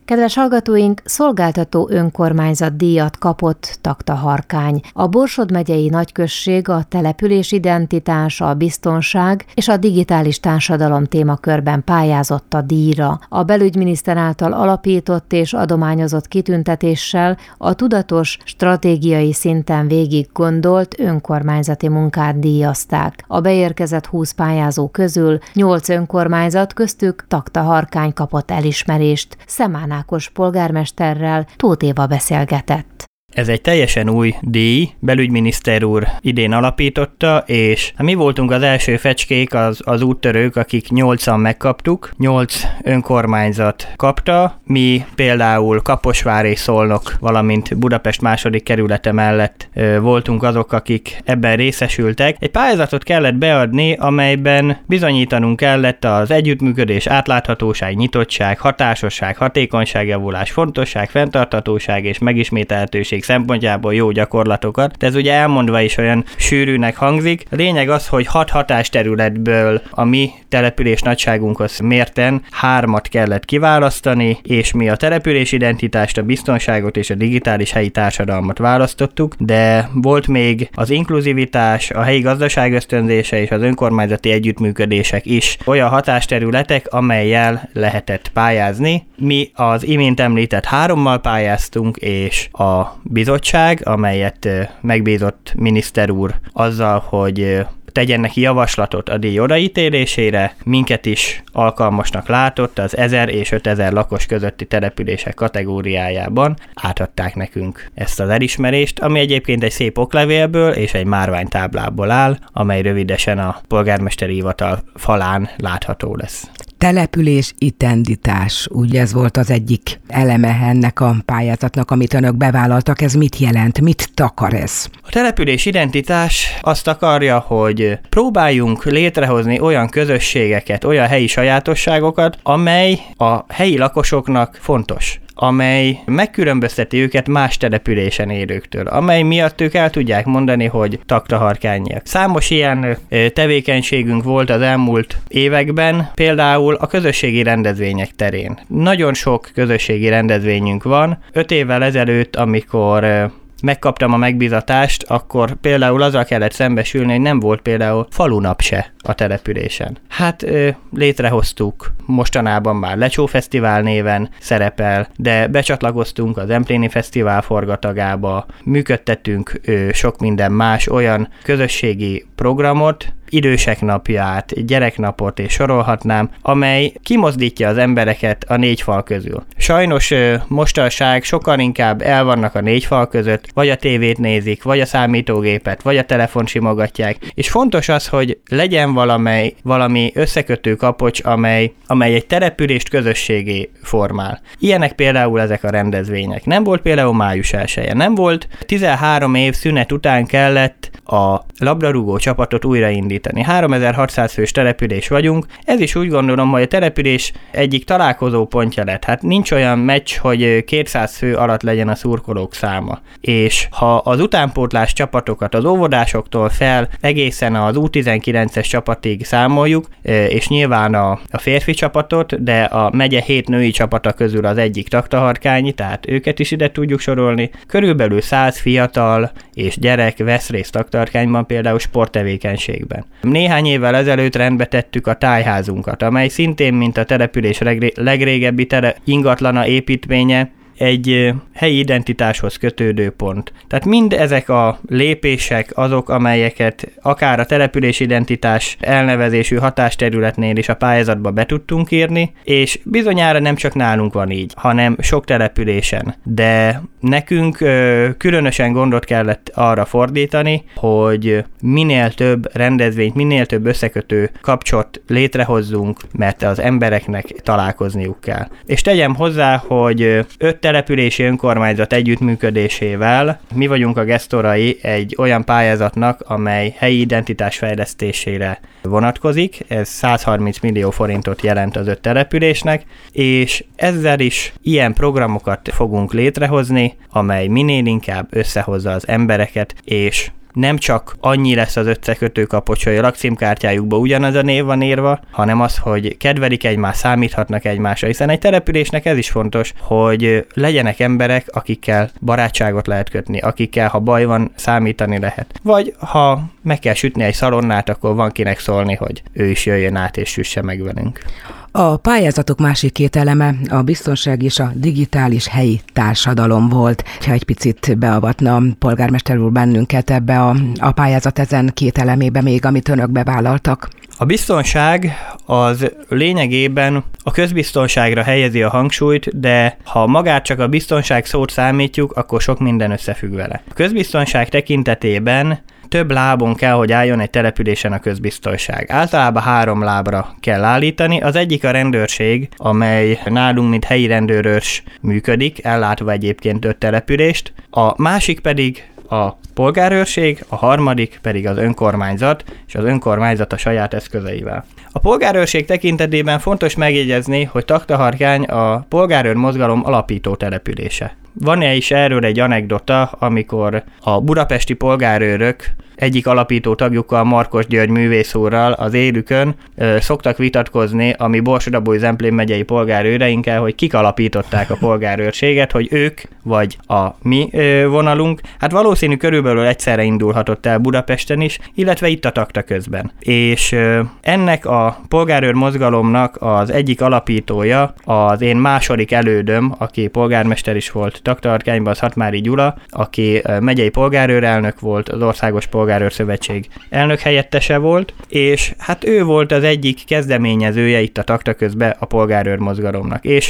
Kedves hallgatóink, szolgáltató önkormányzat díjat kapott Taktaharkány. A Borsod megyei nagyközség a település identitás, a biztonság és a digitális társadalom témakörben pályázott a díjra. A belügyminiszter által alapított és adományozott kitüntetéssel a tudatos, stratégiai szinten végig gondolt önkormányzati munkát díjazták. A beérkezett 20 pályázó közül 8 önkormányzat, köztük Taktaharkány kapott elismerést. Szemán Ákos polgármesterrel Tóth Éva beszélgetett. Ez egy teljesen új díj, belügyminiszter úr idén alapította, és mi voltunk az első fecskék, az úttörők, akik 8-an megkaptuk, 8 önkormányzat kapta, mi például Kaposvár és Szolnok, valamint Budapest második kerülete mellett voltunk azok, akik ebben részesültek. Egy pályázatot kellett beadni, amelyben bizonyítanunk kellett az együttműködés, átláthatóság, nyitottság, hatásosság, hatékonyságjavulás, fontosság, fenntarthatóság és megismételhetőség szempontjából jó gyakorlatokat, de ez ugye elmondva is olyan sűrűnek hangzik. A lényeg az, hogy 6 hatásterületből a mi település nagyságunkhoz mérten 3-at kellett kiválasztani, és mi a település identitást, a biztonságot és a digitális helyi társadalmat választottuk, de volt még az inkluzivitás, a helyi gazdaság ösztönzése és az önkormányzati együttműködések is olyan hatásterületek, amellyel lehetett pályázni. Mi az imént említett 3-mal pályáztunk, és a bizottság, amelyet megbízott miniszter úr azzal, hogy tegyen neki javaslatot a díj odaítélésére, minket is alkalmasnak látott az 1000 és 5000 lakos közötti települések kategóriájában, átadták nekünk ezt az elismerést, ami egyébként egy szép oklevélből és egy márványtáblából áll, amely rövidesen a polgármesteri hivatal falán látható lesz. Település identitás, ugye ez volt az egyik eleme ennek a pályázatnak, amit önök bevállaltak. Ez mit jelent? Mit takar ez? A település identitás azt akarja, hogy próbáljunk létrehozni olyan közösségeket, olyan helyi sajátosságokat, amely a helyi lakosoknak fontos, amely megkülönbözteti őket más településen élőktől, amely miatt ők el tudják mondani, hogy taktaharkányiak. Számos ilyen tevékenységünk volt az elmúlt években, például a közösségi rendezvények terén. Nagyon sok közösségi rendezvényünk van. 5 évvel ezelőtt, amikor megkaptam a megbízatást, akkor például azzal kellett szembesülni, hogy nem volt például falunap se a településen. Hát létrehoztuk, mostanában már Lecsó Fesztivál néven szerepel, de becsatlakoztunk az Empléni Fesztivál forgatagába, működtetünk sok minden más olyan közösségi programot, idősek napját, gyereknapot és sorolhatnám, amely kimozdítja az embereket a 4 fal közül. Sajnos mostanság sokan inkább el vannak a 4 fal között, vagy a tévét nézik, vagy a számítógépet, vagy a telefont simogatják, és fontos az, hogy legyen valami összekötő kapocs, amely egy települést közösségé formál. Ilyenek például ezek a rendezvények. Nem volt például május 1-je. Nem volt, 13 év szünet után kellett a labdarúgó csapatot újraindítani. 3600 fős település vagyunk, ez is úgy gondolom, hogy a település egyik találkozó pontja lett. Hát nincs olyan meccs, hogy 200 fő alatt legyen a szurkolók száma. És ha az utánpótlás csapatokat az óvodásoktól fel egészen az U19-es csapatig számoljuk, és nyilván a férfi csapatot, de a megye 7 női csapata közül az egyik Taktaharkányi, tehát őket is ide tudjuk sorolni. Körülbelül 100 fiatal és gyerek vesz részt Taktaharkányban például sporttevékenységben. Néhány évvel ezelőtt rendbe tettük a tájházunkat, amely szintén, mint a település legrégebbi ingatlana építménye, egy helyi identitáshoz kötődő pont. Tehát mind ezek a lépések azok, amelyeket akár a település identitás elnevezésű hatásterületnél is a pályázatba be tudtunk írni, és bizonyára nem csak nálunk van így, hanem sok településen. De nekünk különösen gondot kellett arra fordítani, hogy minél több rendezvényt, minél több összekötő kapcsot létrehozzunk, mert az embereknek találkozniuk kell. És tegyem hozzá, hogy 5 települési önkormányzat együttműködésével mi vagyunk a gesztorai egy olyan pályázatnak, amely helyi identitás fejlesztésére vonatkozik. Ez 130 millió forintot jelent az 5 településnek, és ezzel is ilyen programokat fogunk létrehozni, amely minél inkább összehozza az embereket, és nem csak annyi lesz az összekötőkapocs, hogy a lakcímkártyájukba ugyanaz a név van írva, hanem az, hogy kedvelik egymást, számíthatnak egymásra, hiszen egy településnek ez is fontos, hogy legyenek emberek, akikkel barátságot lehet kötni, akikkel, ha baj van, számítani lehet. Vagy ha meg kell sütni egy szalonnát, akkor van kinek szólni, hogy ő is jöjjön át és süsse meg velünk. A pályázatok másik két eleme a biztonság és a digitális helyi társadalom volt. Ha egy picit beavatna polgármester úr bennünket ebbe a pályázat ezen két elemébe még, amit önök bevállaltak. A biztonság az lényegében a közbiztonságra helyezi a hangsúlyt, de ha magát csak a biztonság szót számítjuk, akkor sok minden összefügg vele. A közbiztonság tekintetében több lábon kell, hogy álljon egy településen a közbiztonság. Általában 3 lábra kell állítani. Az egyik a rendőrség, amely nálunk, mint helyi rendőrös működik, ellátva egyébként 5 települést. A másik pedig a polgárőrség, a harmadik pedig az önkormányzat, és az önkormányzat a saját eszközeivel. A polgárőrség tekintetében fontos megjegyezni, hogy Taktaharkány a polgárőr mozgalom alapító települése. Van-e is erről egy anekdota, amikor a budapesti polgárőrök egyik alapító tagjukkal, Markos György művész úrral az élükön szoktak vitatkozni a mi Borsod-Abaúj-Zemplén megyei polgárőreinkkel, hogy kik alapították a polgárőrséget, hogy ők vagy a mi vonalunk. Hát valószínű körülbelül egyszerre indulhatott el Budapesten is, illetve itt a Takta közben. És ennek a polgárőr mozgalomnak az egyik alapítója az én második elődöm, aki polgármester is volt Taktaharkányban, az Hatmári Gyula, aki megyei polgárőrelnök volt, az Országos Polgárőrszövetség elnök helyettese volt, és hát ő volt az egyik kezdeményezője itt a Takta közben a polgárőr mozgalomnak. És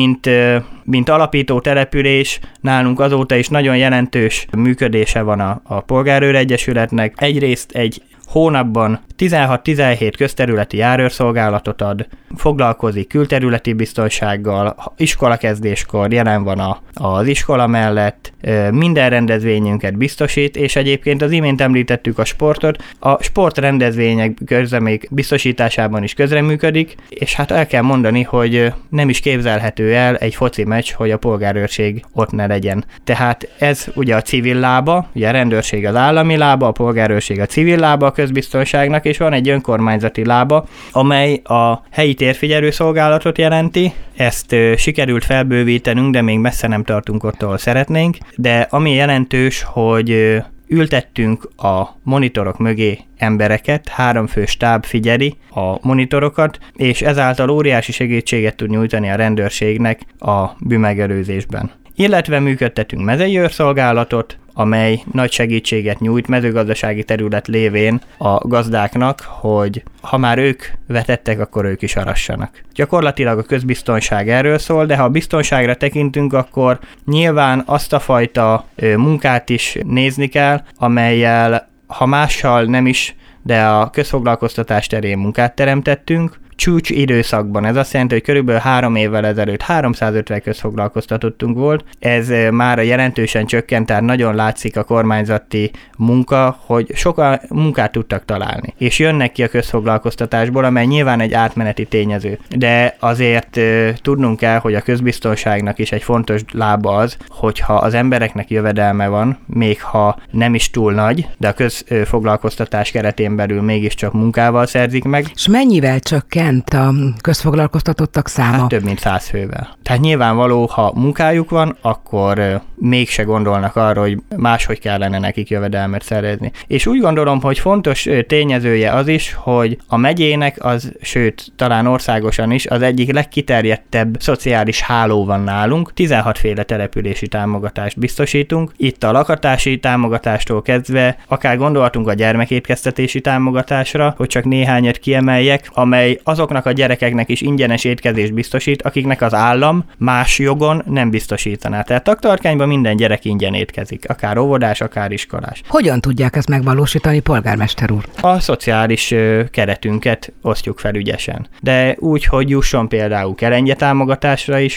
mint alapító település nálunk azóta is nagyon jelentős működése van a Polgárőr Egyesületnek. Egyrészt egy hónapban 16-17 közterületi járőrszolgálatot ad, foglalkozik külterületi biztonsággal, iskolakezdéskor jelen van az iskola mellett, minden rendezvényünket biztosít, és egyébként az imént említettük a sportot, a sportrendezvények közremék biztosításában is közreműködik, és hát el kell mondani, hogy nem is képzelhető el egy foci meccs, hogy a polgárőrség ott ne legyen. Tehát ez ugye a civil lába, ugye a rendőrség az állami lába, a polgárőrség a civil lába a közbiztonságnak, és van egy önkormányzati lába, amely a helyi térfigyelő szolgálatot jelenti. Ezt sikerült felbővítenünk, de még messze nem tartunk ott, ahol szeretnénk. De ami jelentős, hogy ültettünk a monitorok mögé embereket, 3 fő stáb figyeli a monitorokat, és ezáltal óriási segítséget tud nyújtani a rendőrségnek a bűnmegelőzésben. Illetve működtetünk mezei őrszolgálatot, amely nagy segítséget nyújt mezőgazdasági terület lévén a gazdáknak, hogy ha már ők vetettek, akkor ők is arassanak. Gyakorlatilag a közbiztonság erről szól, de ha a biztonságra tekintünk, akkor nyilván azt a fajta munkát is nézni kell, amellyel, ha mással nem is, de a közfoglalkoztatás terén munkát teremtettünk. Csúcs időszakban, ez azt jelenti, hogy körülbelül 3 évvel ezelőtt 350 közfoglalkoztatottunk volt, ez már jelentősen csökkent, tehát nagyon látszik a kormányzati munka, hogy sokan munkát tudtak találni, és jönnek ki a közfoglalkoztatásból, amely nyilván egy átmeneti tényező. De azért tudnunk kell, hogy a közbiztonságnak is egy fontos lába az, hogyha az embereknek jövedelme van, még ha nem is túl nagy, de a közfoglalkoztatás keretén belül mégiscsak munkával szerzik meg. És mennyivel csökkent a közfoglalkoztatottak száma? Hát több mint 100 fővel. Tehát nyilvánvaló, ha munkájuk van, akkor mégse gondolnak arra, hogy máshogy kellene nekik jövedelmet szerezni. És úgy gondolom, hogy fontos tényezője az is, hogy a megyének az, sőt, talán országosan is az egyik legkiterjedtebb szociális háló van nálunk. 16 féle települési támogatást biztosítunk. Itt a lakhatási támogatástól kezdve akár gondolhatunk a gyermekétkeztetési támogatásra, hogy csak néhányat kiemeljek, amely azoknak a gyerekeknek is ingyenes étkezést biztosít, akiknek az állam más jogon nem biztosítaná. Tehát Taktaharkányban minden gyerek ingyen étkezik, akár óvodás, akár iskolás. Hogyan tudják ezt megvalósítani, polgármester úr? A szociális keretünket osztjuk fel ügyesen. De úgy, hogy jusson például kelengye támogatásra is,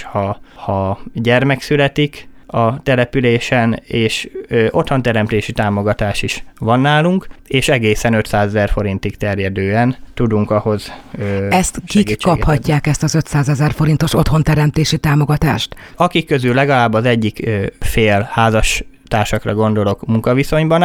ha gyermek születik a településen, és otthonteremtési támogatás is van nálunk, és egészen 500 000 forintig terjedően tudunk ahhoz ezt kik kaphatják, ezt az 500 000 forintos otthonteremtési támogatást? Akik közül legalább az egyik fél házastársakra gondolok munkaviszonyban áll,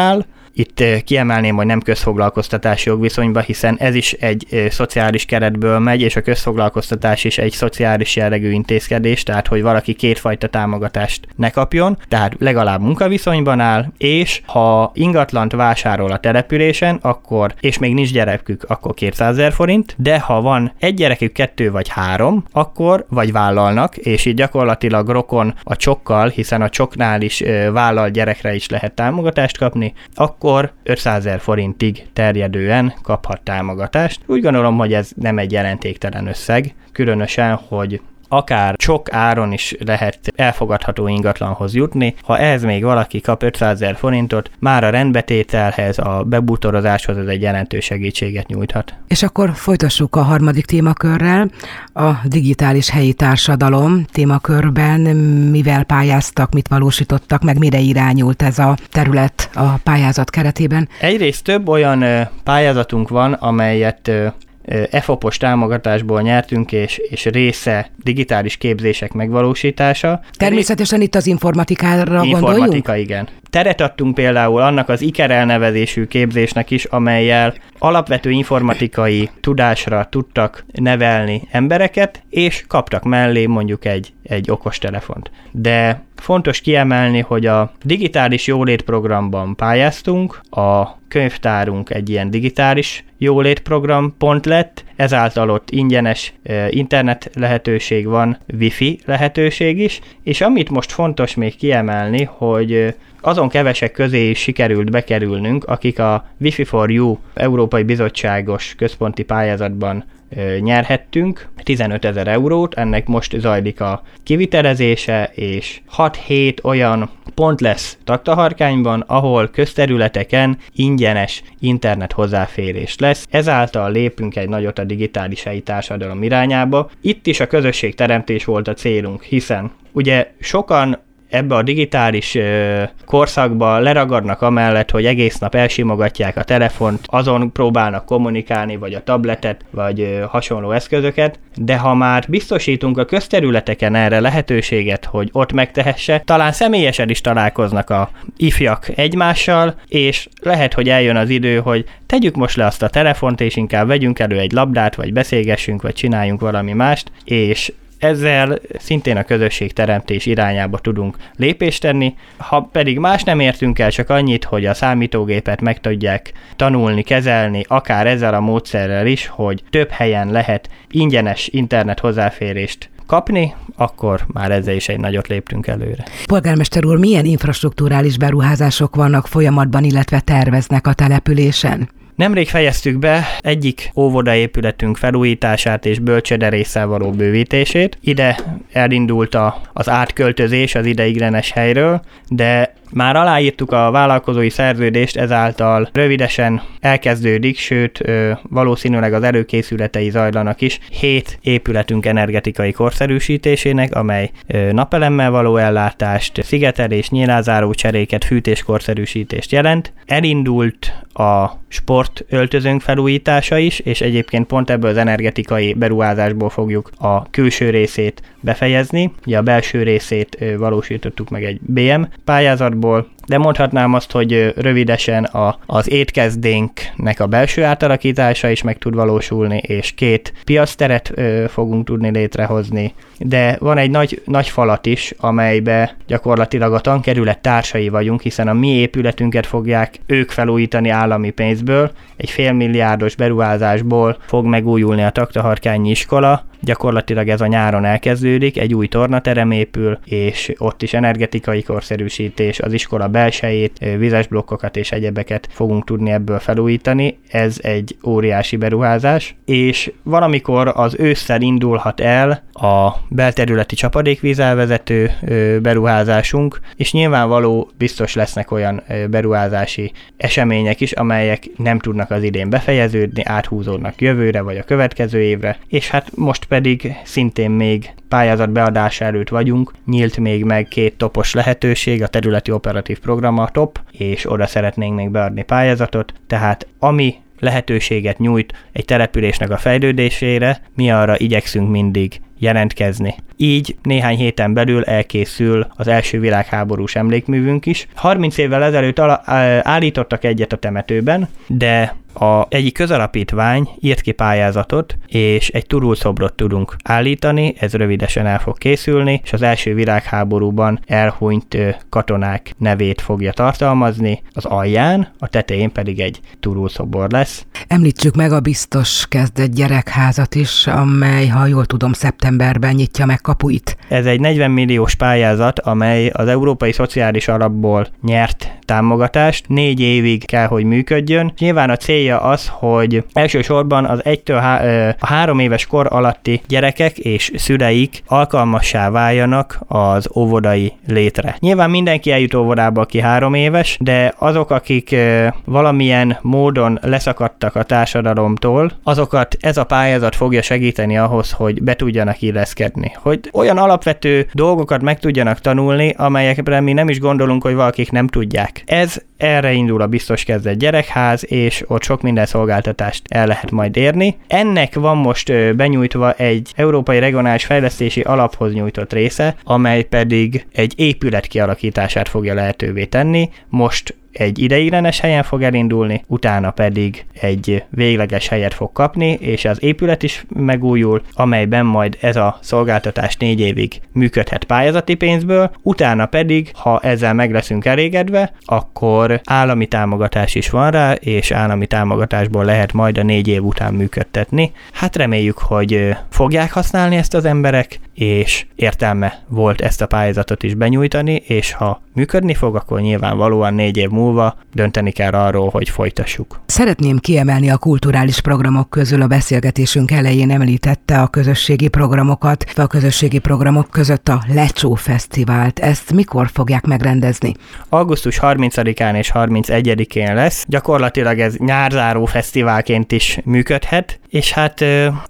Itt kiemelném, hogy nem közfoglalkoztatási jogviszonyba, hiszen ez is egy szociális keretből megy, és a közfoglalkoztatás is egy szociális jellegű intézkedés, tehát hogy valaki kétfajta támogatást ne kapjon, tehát legalább munkaviszonyban áll, és ha ingatlant vásárol a településen, akkor, és még nincs gyerekük, akkor 200 000 forint, de ha van egy gyerekük, 2 vagy 3, akkor vagy vállalnak, és így gyakorlatilag rokon a csokkal, hiszen a csoknál is vállalt gyerekre is lehet támogatást kapni, akkor 500 000 forintig terjedően kaphat támogatást. Úgy gondolom, hogy ez nem egy jelentéktelen összeg, különösen, hogy akár sok áron is lehet elfogadható ingatlanhoz jutni. Ha ehhez még valaki kap 500 000 forintot, már a rendbetételhez, a bebútorozáshoz ez egy jelentős segítséget nyújthat. És akkor folytassuk a harmadik témakörrel. A digitális helyi társadalom témakörben mivel pályáztak, mit valósítottak, meg mire irányult ez a terület a pályázat keretében? Egyrészt több olyan pályázatunk van, amelyet EFOP-os támogatásból nyertünk, és része digitális képzések megvalósítása. Természetesen itt az informatikára gondoljunk? Informatika, igen. Teret adtunk például annak az IKER elnevezésű képzésnek is, amellyel alapvető informatikai tudásra tudtak nevelni embereket, és kaptak mellé mondjuk egy okostelefont. De fontos kiemelni, hogy a digitális jólétprogramban pályáztunk, a könyvtárunk egy ilyen digitális jólétprogram pont lett, ezáltal ott ingyenes internet lehetőség van, wifi lehetőség is, és amit most fontos még kiemelni, hogy azon kevesek közé is sikerült bekerülnünk, akik a Wi-Fi for You Európai Bizottságos központi pályázatban nyerhettünk 15 000 eurót, ennek most zajlik a kivitelezése, és 6-7 olyan pont lesz Taktaharkányban, ahol közterületeken ingyenes internet hozzáférés lesz. Ezáltal lépünk egy nagyot a digitális helyi társadalom irányába. Itt is a közösségteremtés volt a célunk, hiszen ugye sokan ebbe a digitális korszakba leragadnak amellett, hogy egész nap elsimogatják a telefont, azon próbálnak kommunikálni, vagy a tabletet, vagy hasonló eszközöket, de ha már biztosítunk a közterületeken erre lehetőséget, hogy ott megtehesse, talán személyesen is találkoznak a ifjak egymással, és lehet, hogy eljön az idő, hogy tegyük most le azt a telefont, és inkább vegyünk elő egy labdát, vagy beszélgessünk, vagy csináljunk valami mást, és ezzel szintén a közösségteremtés irányába tudunk lépést tenni. Ha pedig más nem értünk el, csak annyit, hogy a számítógépet meg tudják tanulni, kezelni, akár ezzel a módszerrel is, hogy több helyen lehet ingyenes internet hozzáférést kapni, akkor már ezzel is egy nagyot léptünk előre. Polgármester úr, milyen infrastrukturális beruházások vannak folyamatban, illetve terveznek a településen? Nemrég fejeztük be egyik óvodaépületünk felújítását és bölcsőderésszel való bővítését. Ide elindult az átköltözés az ideiglenes helyről, de már aláírtuk a vállalkozói szerződést, ezáltal rövidesen elkezdődik, sőt valószínűleg az előkészületei zajlanak is 7 épületünk energetikai korszerűsítésének, amely napelemmel való ellátást, szigetelés, nyílázáró cseréket, fűtéskorszerűsítést jelent. Elindult a sportöltözőnk felújítása is, és egyébként pont ebből az energetikai beruházásból fogjuk a külső részét befejezni. Ugye a belső részét valósítottuk meg egy BM pályázatból, de mondhatnám azt, hogy rövidesen az étkezdénknek a belső átalakítása is meg tud valósulni, és 2 piacteret fogunk tudni létrehozni. De van egy nagy falat is, amelybe gyakorlatilag a tankerület társai vagyunk, hiszen a mi épületünket fogják ők felújítani állami pénzből. Egy $500 millió beruházásból fog megújulni a Taktaharkányi iskola. Gyakorlatilag ez a nyáron elkezdődik, egy új tornaterem épül, és ott is energetikai korszerűsítés, az iskola belsejét, vizes blokkokat és egyebeket fogunk tudni ebből felújítani. Ez egy óriási beruházás, és valamikor az ősszel indulhat el a belterületi csapadékvízelvezető beruházásunk, és nyilvánvaló biztos lesznek olyan beruházási események is, amelyek nem tudnak az idén befejeződni, áthúzódnak jövőre vagy a következő évre, és hát most pedig szintén még pályázat beadása előtt vagyunk, nyílt még meg 2 topos lehetőség, a területi operatív program a top, és oda szeretnénk még beadni pályázatot, tehát ami lehetőséget nyújt egy településnek a fejlődésére, mi arra igyekszünk mindig jelentkezni. Így néhány héten belül elkészül az első világháborús emlékművünk is. 30 évvel ezelőtt állítottak egyet a temetőben, de egyik közalapítvány írt ki pályázatot, és egy turulszobrot tudunk állítani, ez rövidesen el fog készülni, és az első világháborúban elhunyt katonák nevét fogja tartalmazni az alján, a tetején pedig egy turulszobor lesz. Említsük meg a biztos kezdett gyerekházat is, amely, ha jól tudom, szeptemberben nyitja meg kapuit. Ez egy 40 milliós pályázat, amely az Európai Szociális Alapból nyert támogatást, 4 évig kell, hogy működjön. Nyilván a célja az, hogy elsősorban az 1-től 3 éves kor alatti gyerekek és szüleik alkalmassá váljanak az óvodai létre. Nyilván mindenki eljut óvodába, aki 3 éves, de azok, akik valamilyen módon leszakadtak a társadalomtól, azokat ez a pályázat fogja segíteni ahhoz, hogy be tudjanak illeszkedni. Hogy olyan alapvető dolgokat meg tudjanak tanulni, amelyekre mi nem is gondolunk, hogy valakik nem tudják. Erre indul a biztos kezdett gyerekház, és ott sok minden szolgáltatást el lehet majd érni. Ennek van most benyújtva egy Európai Regionális Fejlesztési Alaphoz nyújtott része, amely pedig egy épület kialakítását fogja lehetővé tenni. Most egy ideiglenes helyen fog elindulni, utána pedig egy végleges helyet fog kapni, és az épület is megújul, amelyben majd ez a szolgáltatás 4 évig működhet pályázati pénzből, utána pedig, ha ezzel meg leszünk elégedve, akkor állami támogatás is van rá, és állami támogatásból lehet majd a 4 év után működtetni. Hát reméljük, hogy fogják használni ezt az emberek, és értelme volt ezt a pályázatot is benyújtani, és ha működni fog, akkor nyilvánvalóan 4 év múlva dönteni kell arról, hogy folytassuk. Szeretném kiemelni a kulturális programok közül, a beszélgetésünk elején említette a közösségi programokat, a közösségi programok között a Lecsó Fesztivált. Ezt mikor fogják megrendezni? Augusztus 30-án és 31-én lesz. Gyakorlatilag ez nyárzáró fesztiválként is működhet, és hát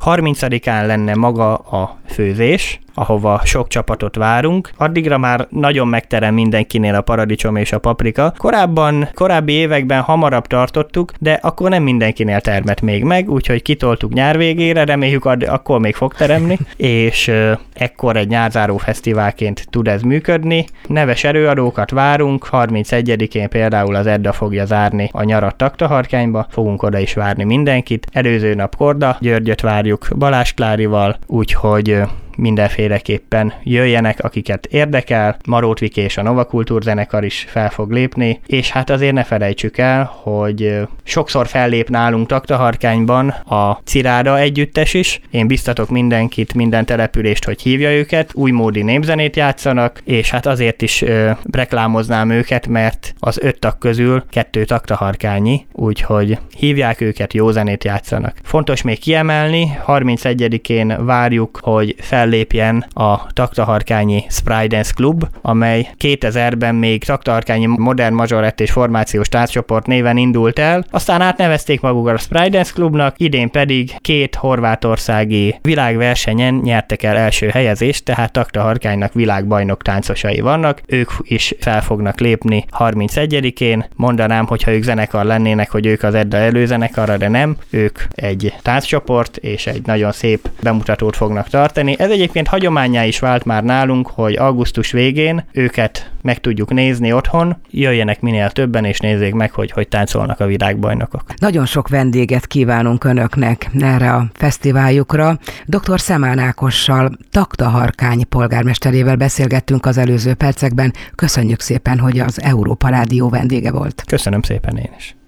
30-án lenne maga a főzés, ahova sok csapatot várunk. Addigra már nagyon megterem mindenkinél a paradicsom és a paprika. Korábbi években hamarabb tartottuk, de akkor nem mindenkinél termett még meg, úgyhogy kitoltuk nyár végére, reméljük akkor még fog teremni, és ekkor egy nyárzáró fesztiválként tud ez működni. Neves előadókat várunk, 31-én például az Edda fogja zárni a nyarat Taktaharkányba, fogunk oda is várni mindenkit. Előző nap Korda Györgyöt várjuk Balázs Klárival, úgyhogy mindenféleképpen jöjjenek, akiket érdekel. Marót Viki és a Nova Kultúr zenekar is fel fog lépni, és hát azért ne felejtsük el, hogy sokszor fellép nálunk Taktaharkányban a Ciráda együttes is. Én biztatok mindenkit, minden települést, hogy hívja őket, újmódi népzenét játszanak, és hát azért is reklámoznám őket, mert az 5 tag közül 2 taktaharkányi, úgyhogy hívják őket, jó zenét játszanak. Fontos még kiemelni, 31-én várjuk, hogy fellépjen a Taktaharkányi Sprite Dance Club, amely 2000-ben még Taktaharkányi Modern Majorett és Formációs Tánccsoport néven indult el, aztán átnevezték magukat a Sprite Dance Clubnak, idén pedig 2 horvátországi világversenyen nyertek el első helyezést, tehát Taktaharkánynak világbajnok táncosai vannak, ők is fel fognak lépni 31-én, mondanám, hogyha ők zenekar lennének, hogy ők az Edda előzenekara, de nem, ők egy tánccsoport és egy nagyon szép bemutatót fognak tartani. Ez egyébként hagyománnyá is vált már nálunk, hogy augusztus végén őket meg tudjuk nézni otthon, jöjjenek minél többen, és nézzék meg, hogy táncolnak a világbajnokok. Nagyon sok vendéget kívánunk önöknek erre a fesztiváljukra. Dr. Szemán Ákossal, Taktaharkány polgármesterével beszélgettünk az előző percekben. Köszönjük szépen, hogy az Európa Rádió vendége volt. Köszönöm szépen én is.